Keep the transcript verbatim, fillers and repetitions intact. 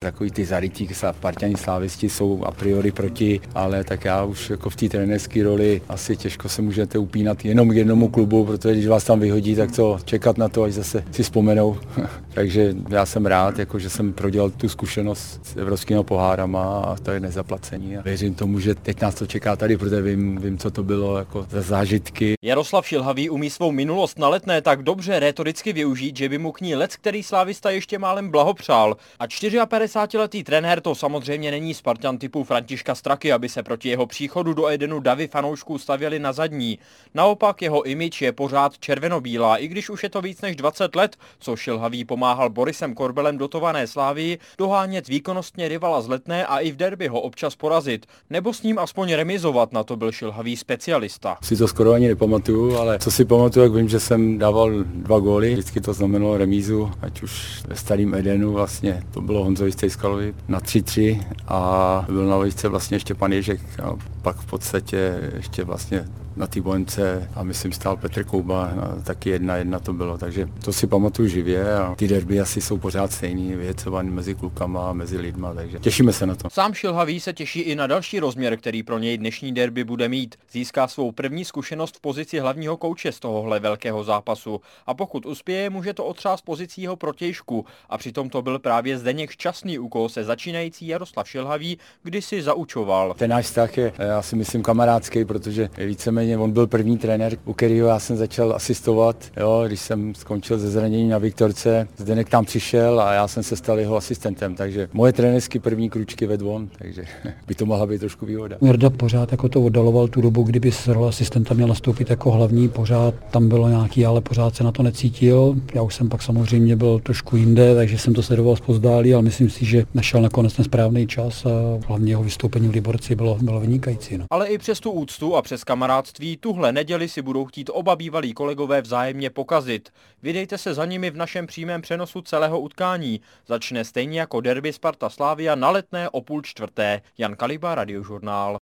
Takový ty zarytí Sparťani slávisti jsou a priori proti, ale tak já už jako v té trenérské roli asi těžko se můžete upínat jenom k jednomu klubu, protože když vás tam vyhodí, tak co čekat na to, až zase si vzpomenou. Takže já jsem rád, jako, že jsem prodělal tu zkušenost s evropskými pohárama a to je nezaplacení. A věřím tomu, že teď nás to čeká tady, protože vím, vím co to bylo jako za zážitky. Jaroslav Šilhavý umí svou minulost na Letné tak dobře rétoricky využít, že by mu k ní lec, který slávista ještě málem blahopřál. A padesátčtyřletý trenér to samozřejmě není Spartan typu Františka Straky, aby se proti jeho příchodu do Edenu davy fanoušků stavěli na zadní. Naopak jeho image je pořád červenobílá, i když už je to víc než dvacet let, co Šilhavý pomáhal Borisem Korbelem dotované Slávii dohánět výkonnostně rivala z Letné a i v derby ho občas porazit, nebo s ním aspoň remizovat, na to byl Šilhavý specialista. Si to skoro ani nepamatuju, ale co si pamatuju, jak vím, že jsem dával dva góly, vždycky to znamenalo remízu, ať už ve starým Edenu vlastně, to bylo Honzovi Stejskalovi na tři tři a byl na lavičce vlastně ještě pan Ježek a pak v podstatě ještě vlastně na té Bohemce a myslím stál Petr Kouba, a taky jedna jedna to bylo, takže to si pamatuju živě a ty derby asi jsou pořád stejný, vyhecovaný mezi klukama a mezi lidma, takže těšíme se na to. Sám Šilhavý se těší i na další rozměr, který pro něj dnešní derby bude mít. Získá svou první zkušenost v pozici hlavního kouče z tohohle velkého zápasu a pokud uspěje, může to otřást pozicí jeho protějšku a přitom to byl právě Zdeněk Šťastný, u koho se začínající Jaroslav Šilhavý kdysi zaučoval. Ten náš vztah je, já si myslím, kamarádský, protože víceméně on byl první trenér, u kterého já jsem začal asistovat, jo, když jsem skončil ze zranění na Viktorce. Zdeněk tam přišel a já jsem se stal jeho asistentem, takže moje trenérské první kručky vedl on, takže by to mohla být trošku výhoda. Jarda pořád jako to oddaloval tu dobu, kdyby z role asistenta měl nastoupit jako hlavní, pořád tam bylo nějaký, ale pořád se na to necítil. Já už jsem pak samozřejmě byl trošku jinde, takže jsem to sledoval zpozdálí, ale myslím si, že našel nakonec ten správný čas a hlavně jeho vystoupení v Liborci bylo, bylo vynikající. No. Ale i přes tu úctu a přes kamarádství tuhle neděli si budou chtít oba bývalí kolegové vzájemně pokazit. Vydejte se za nimi v našem přímém přenosu celého utkání. Začne stejně jako derby Sparta Slavia na Letné o půl čtvrté. Jan Kaliba, Radiožurnál.